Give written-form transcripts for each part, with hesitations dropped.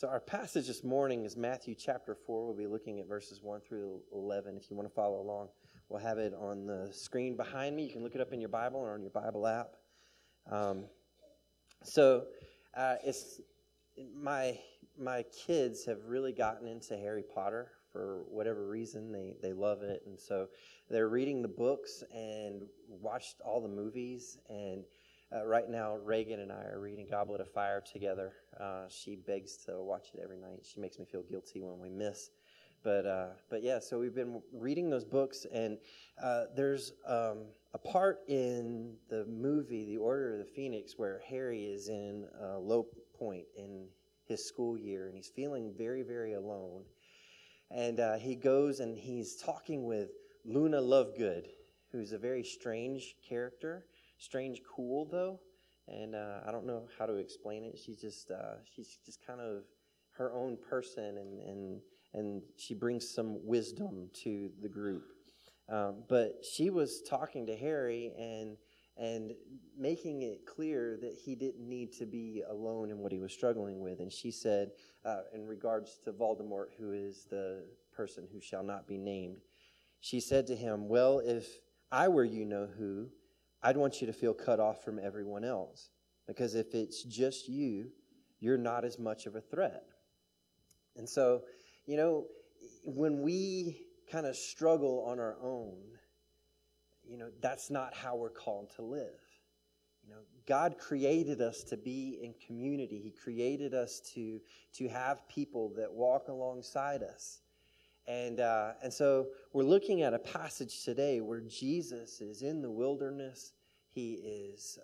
So our passage this morning is Matthew chapter 4. We'll be looking at verses 1 through 11. If you want to follow along, we'll have it on the screen behind me. You can look it up in your Bible or on your Bible app. It's my kids have really gotten into Harry Potter for whatever reason. They love it, and so they're reading the books and watched all the movies. And right now, Reagan and I are reading Goblet of Fire together. She begs to watch it every night. She makes me feel guilty when we miss. But yeah, so we've been reading those books, and there's a part in the movie, The Order of the Phoenix, where Harry is in a low point in his school year, and he's feeling very, very alone. And he goes and he's talking with Luna Lovegood, who's a very strange character. Strange cool, though, and I don't know how to explain it. She's just kind of her own person, and she brings some wisdom to the group. But she was talking to Harry and making it clear that he didn't need to be alone in what he was struggling with. And she said, in regards to Voldemort, who is the person who shall not be named, she said to him, "Well, if I were you-know-who, I'd want you to feel cut off from everyone else, because if it's just you, you're not as much of a threat." And so, when we kind of struggle on our own, that's not how we're called to live. God created us to be in community. He created us to have people that walk alongside us. And so we're looking at a passage today where Jesus is in the wilderness. He is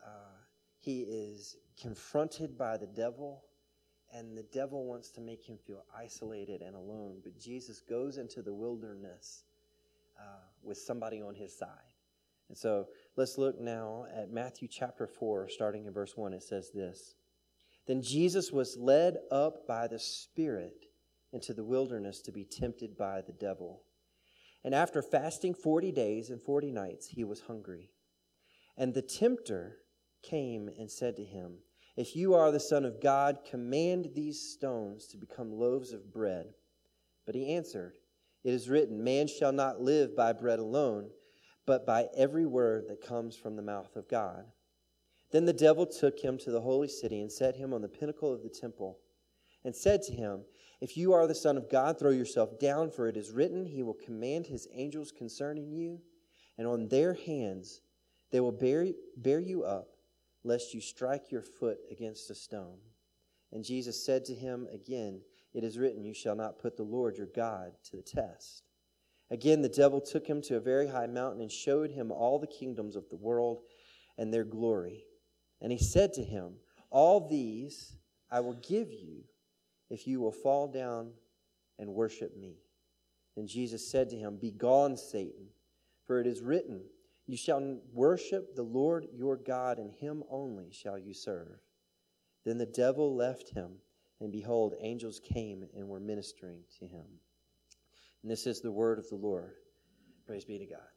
confronted by the devil, and the devil wants to make him feel isolated and alone. But Jesus goes into the wilderness with somebody on his side. And so let's look now at Matthew chapter 4, starting in verse 1. It says this: "Then Jesus was led up by the Spirit into the wilderness to be tempted by the devil. And after fasting 40 days and 40 nights, he was hungry. And the tempter came and said to him, 'If you are the Son of God, command these stones to become loaves of bread.' But he answered, 'It is written, man shall not live by bread alone, but by every word that comes from the mouth of God.' Then the devil took him to the holy city and set him on the pinnacle of the temple and said to him, 'If you are the Son of God, throw yourself down, for it is written, he will command his angels concerning you, and on their hands they will bear you up, lest you strike your foot against a stone.' And Jesus said to him again, 'It is written, you shall not put the Lord your God to the test.' Again the devil took him to a very high mountain and showed him all the kingdoms of the world and their glory. And he said to him, 'All these I will give you if you will fall down and worship me.' And Jesus said to him, 'Begone, Satan, for it is written, you shall worship the Lord your God, and him only shall you serve.' Then the devil left him, and behold, angels came and were ministering to him." And this is the word of the Lord. Praise be to God.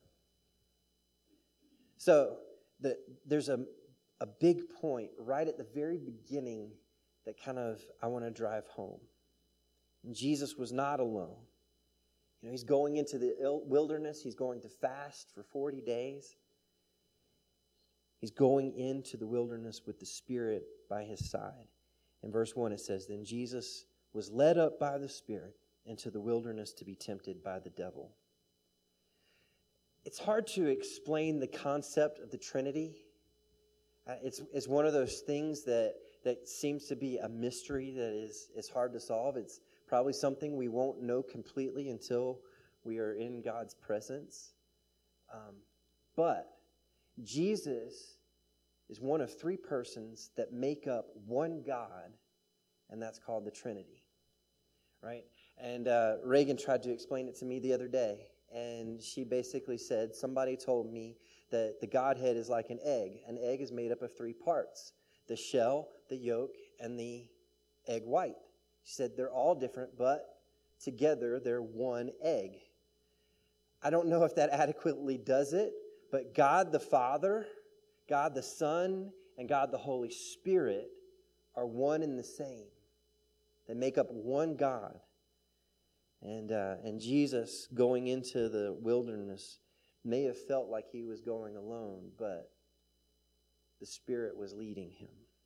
So there's a big point right at the very beginning that kind of I want to drive home. And Jesus was not alone. He's going into the wilderness. He's going to fast for 40 days. He's going into the wilderness with the Spirit by his side. In verse 1 it says, "Then Jesus was led up by the Spirit into the wilderness to be tempted by the devil." It's hard to explain the concept of the Trinity. It's one of those things that seems to be a mystery that is hard to solve. It's probably something we won't know completely until we are in God's presence. But Jesus is one of three persons that make up one God, and that's called the Trinity, right? And Reagan tried to explain it to me the other day, and she basically said, somebody told me that the Godhead is like an egg. An egg is made up of three parts: the shell, the yolk, and the egg white. She said they're all different, but together they're one egg. I don't know if that adequately does it, but God the Father, God the Son, and God the Holy Spirit are one and the same. They make up one God. And Jesus going into the wilderness may have felt like he was going alone, but the Spirit was leading him.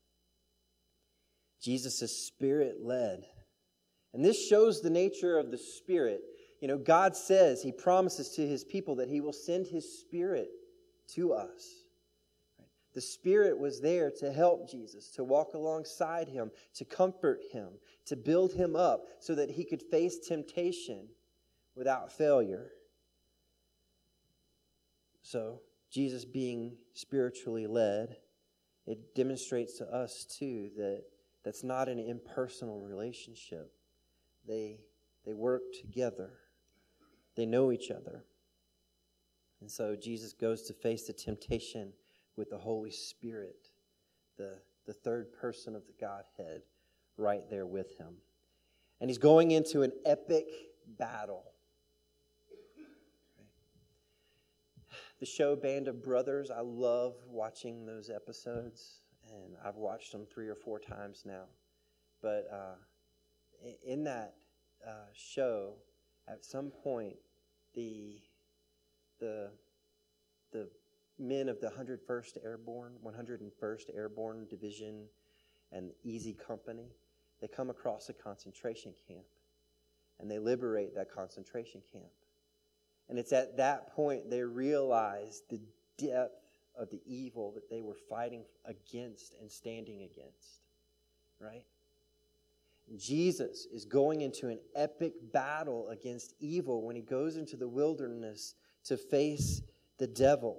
Jesus is Spirit-led. And this shows the nature of the Spirit. You know, God says, He promises to His people that He will send His Spirit to us. The Spirit was there to help Jesus, to walk alongside Him, to comfort Him, to build Him up so that He could face temptation without failure. So, Jesus being spiritually led, it demonstrates to us too that that's not an impersonal relationship. They work together. They know each other. And so Jesus goes to face the temptation with the Holy Spirit, the third person of the Godhead, right there with him. And he's going into an epic battle. The show Band of Brothers, I love watching those episodes, and I've watched them 3 or 4 times now. But in that show, at some point, the men of the 101st Airborne Division and Easy Company, they come across a concentration camp, and they liberate that concentration camp. And it's at that point they realize the depth of the evil that they were fighting against and standing against. Right? Jesus is going into an epic battle against evil when he goes into the wilderness to face the devil.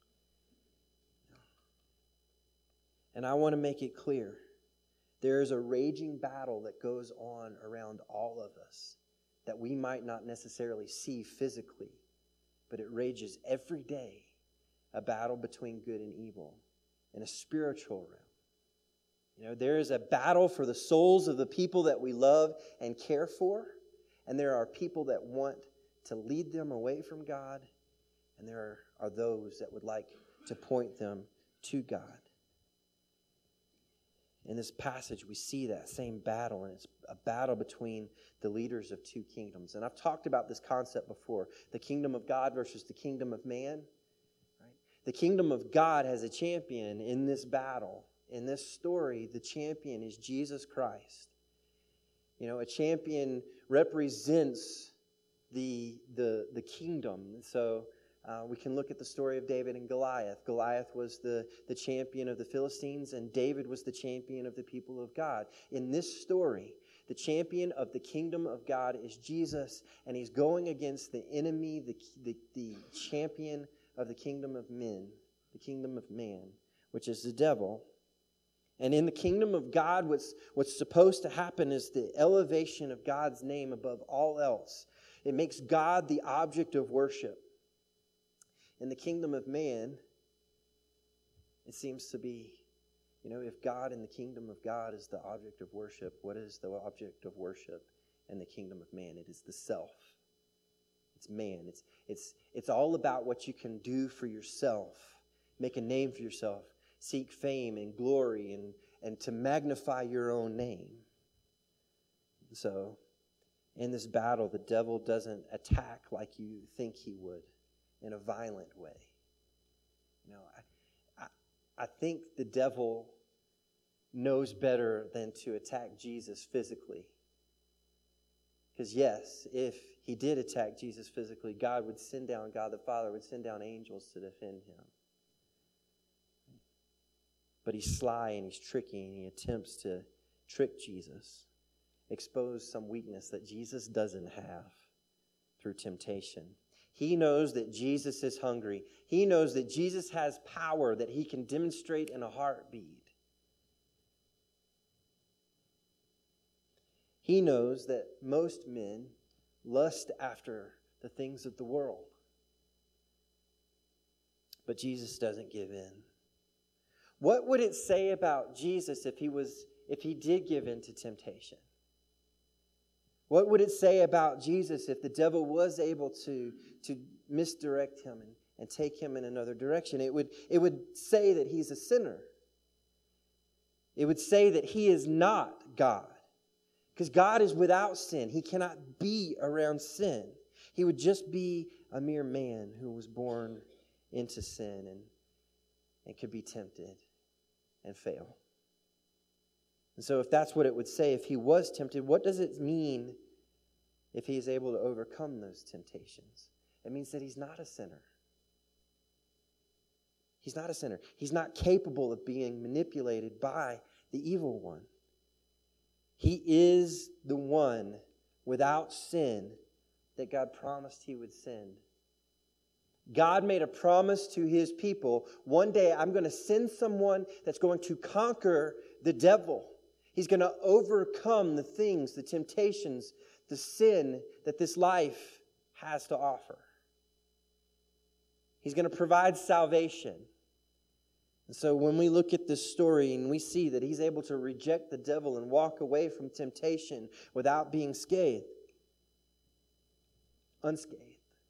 And I want to make it clear, there is a raging battle that goes on around all of us that we might not necessarily see physically, but it rages every day, a battle between good and evil in a spiritual realm. You know, there is a battle for the souls of the people that we love and care for, and there are people that want to lead them away from God, and there are those that would like to point them to God. In this passage, we see that same battle, and it's a battle between the leaders of 2 kingdoms. And I've talked about this concept before, the kingdom of God versus the kingdom of man. Right? The kingdom of God has a champion in this battle. In this story, the champion is Jesus Christ. You know, a champion represents the kingdom. So we can look at the story of David and Goliath. Goliath was the champion of the Philistines, and David was the champion of the people of God. In this story, the champion of the kingdom of God is Jesus, and he's going against the enemy, the champion of the kingdom of men, the kingdom of man, which is the devil. And in the kingdom of God, what's supposed to happen is the elevation of God's name above all else. It makes God the object of worship. In the kingdom of man, it seems to be, you know, if God in the kingdom of God is the object of worship, what is the object of worship in the kingdom of man? It is the self. It's man. It's all about what you can do for yourself, make a name for yourself, seek fame and glory and to magnify your own name. So, in this battle, the devil doesn't attack like you think he would, in a violent way. You know, I think the devil knows better than to attack Jesus physically. Because yes, if he did attack Jesus physically, God the Father would send down angels to defend him. But he's sly and he's tricky, and he attempts to trick Jesus, expose some weakness that Jesus doesn't have through temptation. He knows that Jesus is hungry. He knows that Jesus has power that he can demonstrate in a heartbeat. He knows that most men lust after the things of the world. But Jesus doesn't give in. What would it say about Jesus if he did give in to temptation? What would it say about Jesus if the devil was able to misdirect him and take him in another direction? It would say that he's a sinner. It would say that he is not God. Because God is without sin. He cannot be around sin. He would just be a mere man who was born into sin and could be tempted and fail. And so if that's what it would say, if he was tempted, what does it mean if he is able to overcome those temptations? It means that he's not a sinner. He's not a sinner. He's not capable of being manipulated by the evil one. He is the one without sin that God promised he would send. God made a promise to his people. One day I'm going to send someone that's going to conquer the devil. He's going to overcome the things, the temptations, the sin that this life has to offer. He's going to provide salvation. And so when we look at this story and we see that he's able to reject the devil and walk away from temptation without being unscathed,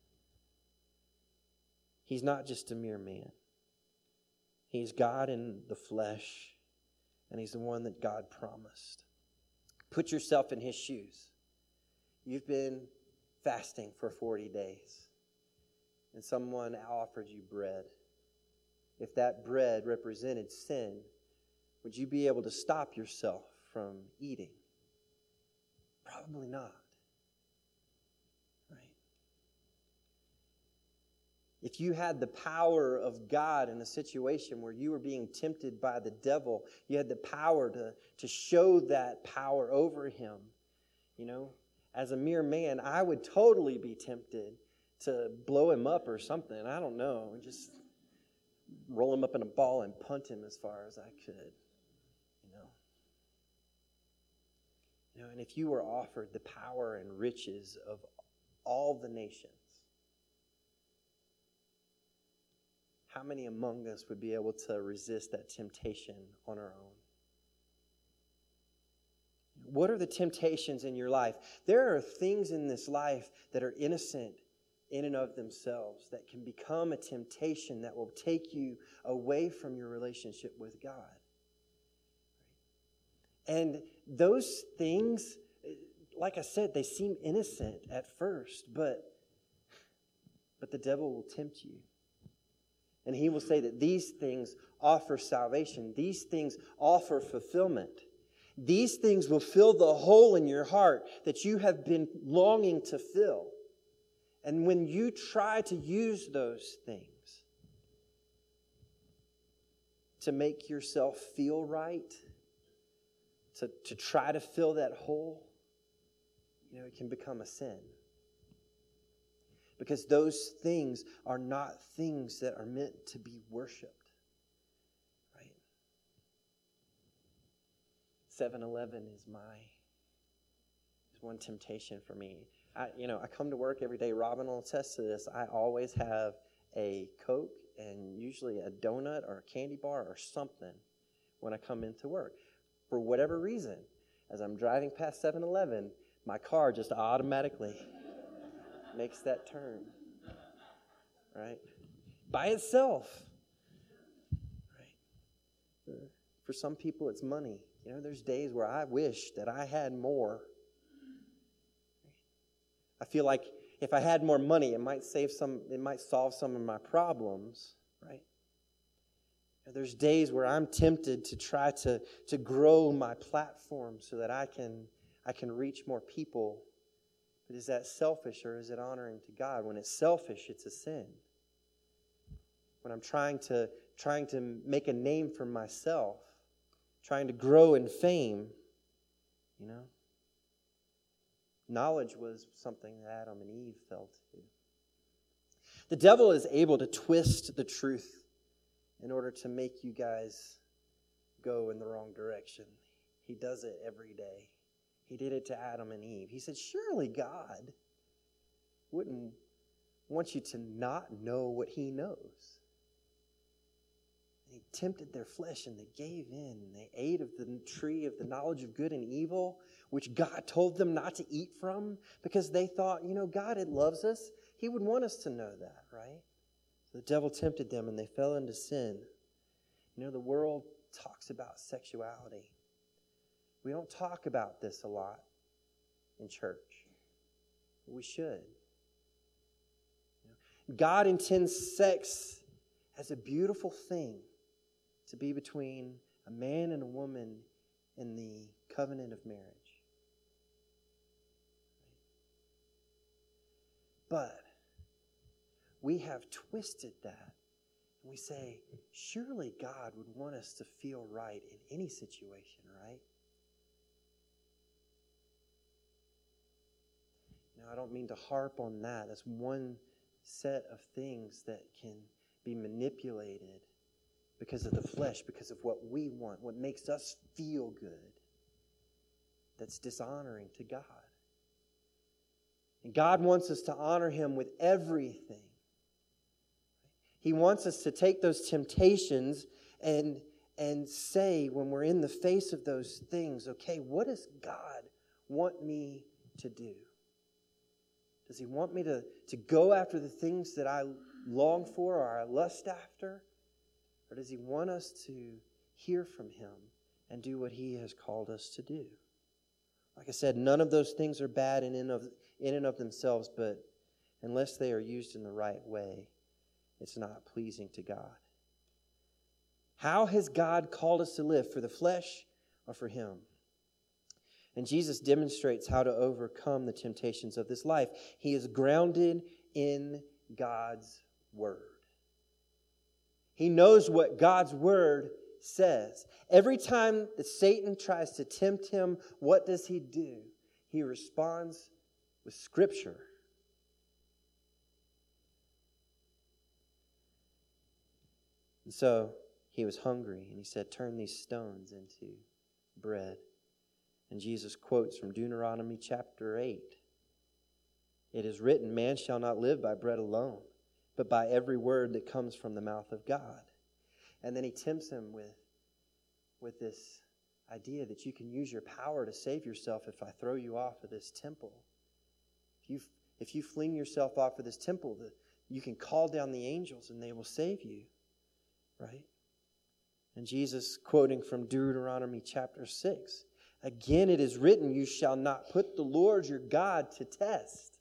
he's not just a mere man. He's God in the flesh, and he's the one that God promised. Put yourself in his shoes. You've been fasting for 40 days, and someone offered you bread. If that bread represented sin, would you be able to stop yourself from eating? Probably not. Right? If you had the power of God in a situation where you were being tempted by the devil, you had the power to show that power over him. As a mere man, I would totally be tempted to blow him up or something. I don't know. Just roll him up in a ball and punt him as far as I could. And if you were offered the power and riches of all the nations, how many among us would be able to resist that temptation on our own? What are the temptations in your life? There are things in this life that are innocent in and of themselves that can become a temptation that will take you away from your relationship with God. And those things, like I said, they seem innocent at first, but the devil will tempt you. And he will say that these things offer salvation. These things offer fulfillment. These things will fill the hole in your heart that you have been longing to fill. And when you try to use those things to make yourself feel right, to try to fill that hole, it can become a sin. Because those things are not things that are meant to be worshipped. Right? 7-Eleven is one temptation for me. I come to work every day. Robin will attest to this. I always have a Coke and usually a donut or a candy bar or something when I come into work. For whatever reason, as I'm driving past 7-Eleven, my car just automatically makes that turn. Right? By itself. Right? For some people, it's money. There's days where I wish that I had more. I feel like if I had more money, it might solve some of my problems, right? There's days where I'm tempted to try to grow my platform so that I can reach more people. But is that selfish or is it honoring to God? When it's selfish, it's a sin. When I'm trying to make a name for myself, trying to grow in fame, knowledge was something that Adam and Eve fell to. The devil is able to twist the truth in order to make you guys go in the wrong direction. He does it every day. He did it to Adam and Eve. He said, surely God wouldn't want you to not know what he knows. And he tempted their flesh and they gave in. They ate of the tree of the knowledge of good and evil, which God told them not to eat from because they thought, God loves us. He would want us to know that, right? So the devil tempted them and they fell into sin. The world talks about sexuality. We don't talk about this a lot in church. We should. God intends sex as a beautiful thing to be between a man and a woman in the covenant of marriage. But we have twisted that. And we say, surely God would want us to feel right in any situation, right? Now, I don't mean to harp on that. That's one set of things that can be manipulated because of the flesh, because of what we want, what makes us feel good. That's dishonoring to God. And God wants us to honor Him with everything. He wants us to take those temptations and say, when we're in the face of those things, okay, what does God want me to do? Does He want me to go after the things that I long for or I lust after? Or does He want us to hear from Him and do what He has called us to do? Like I said, none of those things are bad in and of themselves, but unless they are used in the right way, it's not pleasing to God. How has God called us to live? For the flesh or for Him? And Jesus demonstrates how to overcome the temptations of this life. He is grounded in God's Word. He knows what God's Word says. Every time that Satan tries to tempt him, what does he do? He responds with Scripture. And so he was hungry, and he said, turn these stones into bread. And Jesus quotes from Deuteronomy chapter 8. It is written, man shall not live by bread alone, but by every word that comes from the mouth of God. And then he tempts him with this idea that you can use your power to save yourself if I throw you off of this temple. If you fling yourself off of this temple, you can call down the angels and they will save you. Right? And Jesus, quoting from Deuteronomy chapter 6, again it is written, you shall not put the Lord your God to test.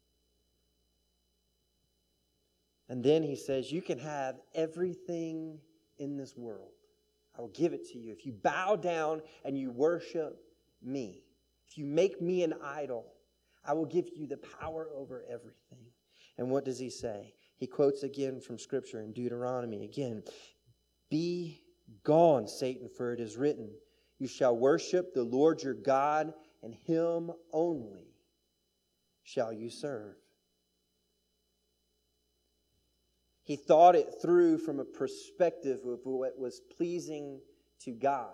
And then he says, you can have everything in this world. I will give it to you. If you bow down and you worship me, if you make me an idol, I will give you the power over everything. And what does he say? He quotes again from Scripture in Deuteronomy again. Be gone, Satan, for it is written, you shall worship the Lord your God, and Him only shall you serve. He thought it through from a perspective of what was pleasing to God.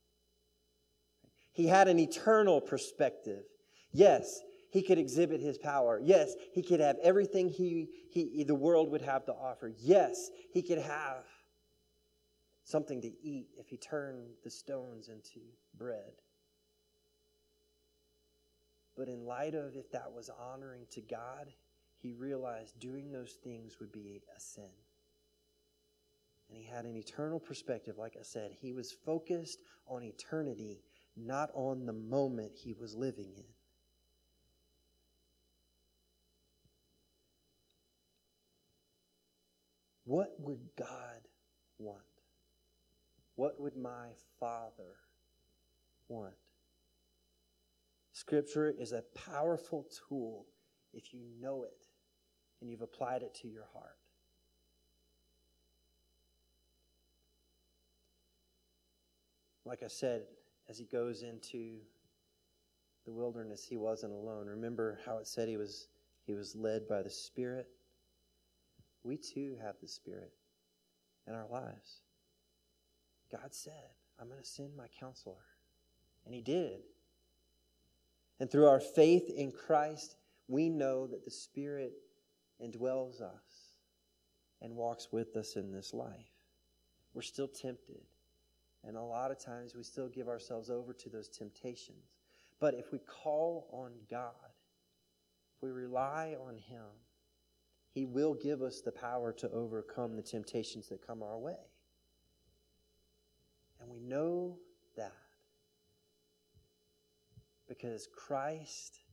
He had an eternal perspective. Yes, he could exhibit his power. Yes, he could have everything the world would have to offer. Yes, he could have something to eat if he turned the stones into bread. But in light of if that was honoring to God, he realized doing those things would be a sin. And he had an eternal perspective. Like I said, he was focused on eternity, not on the moment he was living in. What would God want? What would my Father want? Scripture is a powerful tool if you know it and you've applied it to your heart. Like I said, as he goes into the wilderness, he wasn't alone. Remember how it said he was led by the Spirit? We too have the Spirit in our lives. God said, I'm going to send my counselor. And he did. And through our faith in Christ, we know that the Spirit indwells us and walks with us in this life. We're still tempted. And a lot of times we still give ourselves over to those temptations. But if we call on God, if we rely on Him, He will give us the power to overcome the temptations that come our way. And we know that because Christ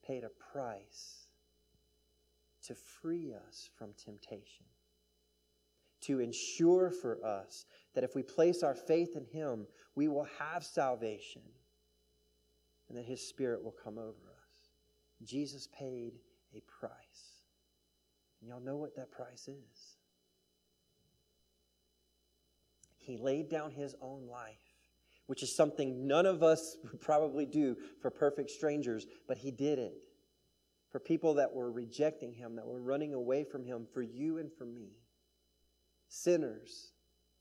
paid a price to free us from temptation, to ensure for us that if we place our faith in Him, we will have salvation and that His Spirit will come over us. Jesus paid a price. And y'all know what that price is. He laid down His own life, which is something none of us would probably do for perfect strangers, but He did it. For people that were rejecting Him, that were running away from Him, for you and for me. Sinners.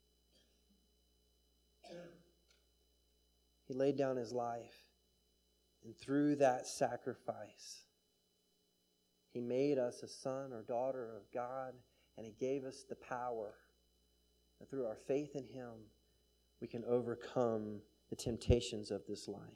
He laid down His life. And through that sacrifice, He made us a son or daughter of God. And He gave us the power that through our faith in Him, we can overcome the temptations of this life.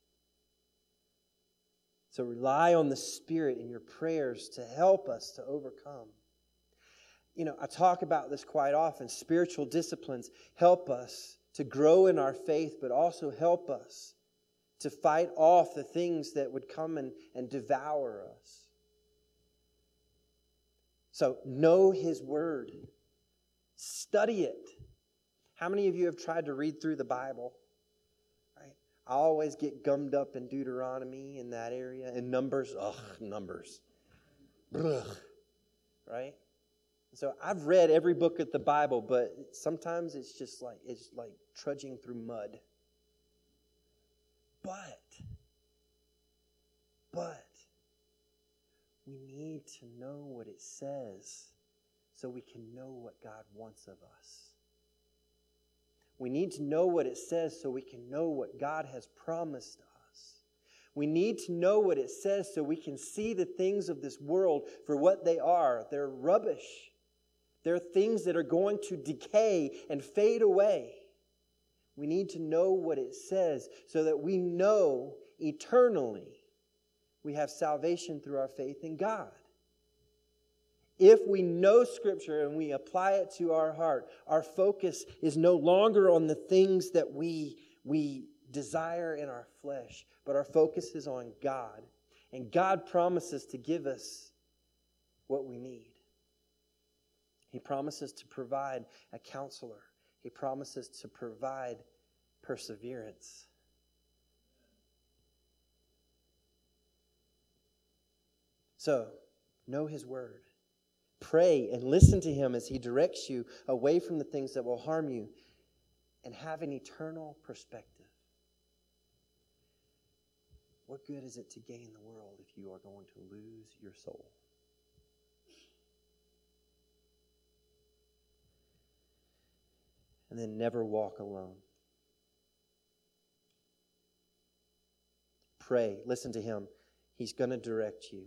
So rely on the Spirit in your prayers to help us to overcome. You know, I talk about this quite often. Spiritual disciplines help us to grow in our faith, but also help us to fight off the things that would come and devour us. So know His Word. Study it. How many of you have tried to read through the Bible? Right? I always get gummed up in Deuteronomy in that area. And Numbers. Ugh, Numbers. Ugh. Right? So I've read every book of the Bible, but sometimes it's like trudging through mud. But we need to know what it says so we can know what God wants of us. We need to know what it says so we can know what God has promised us. We need to know what it says so we can see the things of this world for what they are. They're rubbish. They're things that are going to decay and fade away. We need to know what it says so that we know eternally we have salvation through our faith in God. If we know Scripture and we apply it to our heart, our focus is no longer on the things that we desire in our flesh, but our focus is on God. And God promises to give us what we need. He promises to provide a counselor. He promises to provide perseverance. So, know His Word. Pray and listen to Him as He directs you away from the things that will harm you, and have an eternal perspective. What good is it to gain the world if you are going to lose your soul? And then never walk alone. Pray, listen to Him. He's going to direct you.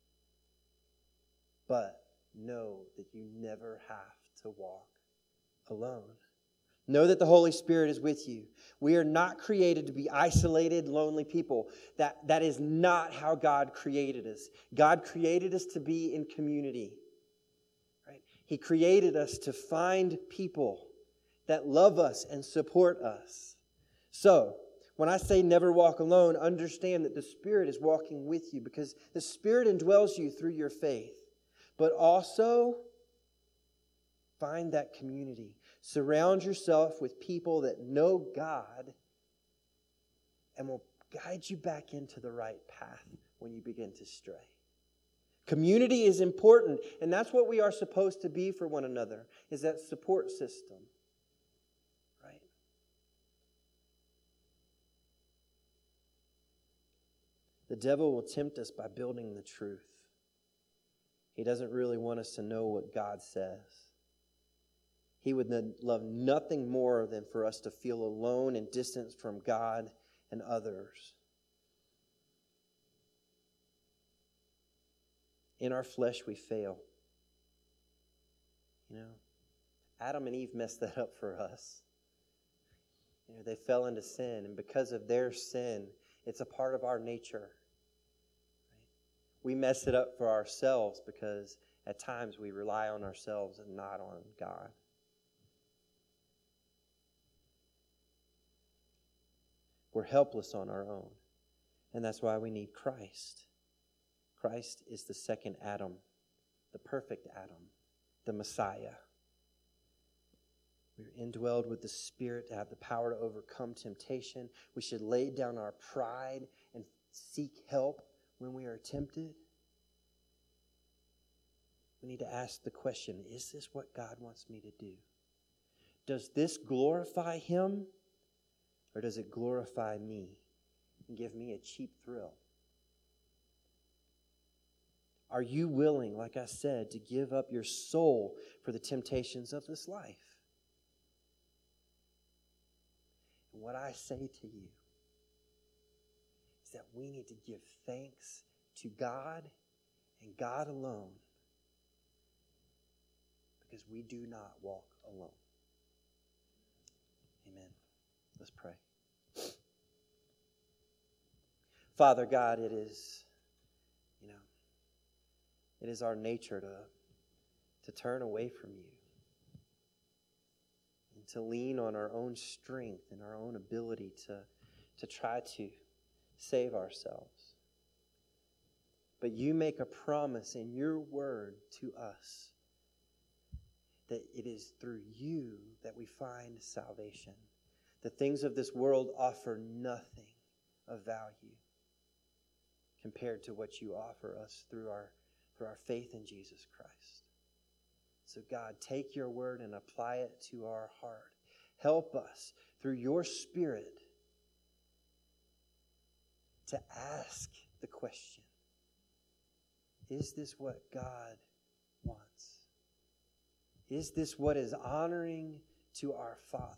But know that you never have to walk alone. Know that the Holy Spirit is with you. We are not created to be isolated, lonely people. That is not how God created us. God created us to be in community. Right? He created us to find people that love us and support us. So, when I say never walk alone, understand that the Spirit is walking with you because the Spirit indwells you through your faith. But also, find that community. Surround yourself with people that know God and will guide you back into the right path when you begin to stray. Community is important, and that's what we are supposed to be for one another, is that support system. Right? The devil will tempt us by building the truth. He doesn't really want us to know what God says. He would love nothing more than for us to feel alone and distant from God and others. In our flesh, we fail. You know, Adam and Eve messed that up for us. You know, they fell into sin, and because of their sin, it's a part of our nature. We mess it up for ourselves because at times we rely on ourselves and not on God. We're helpless on our own. And that's why we need Christ. Christ is the second Adam, the perfect Adam, the Messiah. We're indwelled with the Spirit to have the power to overcome temptation. We should lay down our pride and seek help when we are tempted. We need to ask the question, is this what God wants me to do? Does this glorify Him, or does it glorify me and give me a cheap thrill? Are you willing, like I said, to give up your soul for the temptations of this life? And what I say to you is that we need to give thanks to God and God alone, because we do not walk alone. Amen. Let's pray. Father God, it is our nature to turn away from you and to lean on our own strength and our own ability to try to save ourselves. But you make a promise in your word to us that it is through you that we find salvation. The things of this world offer nothing of value compared to what you offer us through our faith in Jesus Christ. So God, take your word and apply it to our heart. Help us through your Spirit to ask the question, is this what God wants? Is this what is honoring to our Father?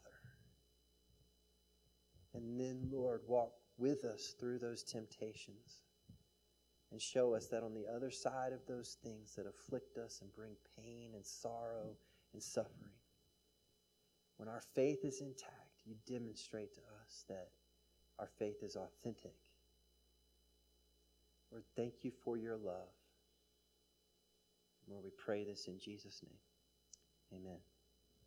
And then, Lord, walk with us through those temptations and show us that on the other side of those things that afflict us and bring pain and sorrow and suffering, when our faith is intact, you demonstrate to us that our faith is authentic. Lord, thank you for your love. Lord, we pray this in Jesus' name. Amen.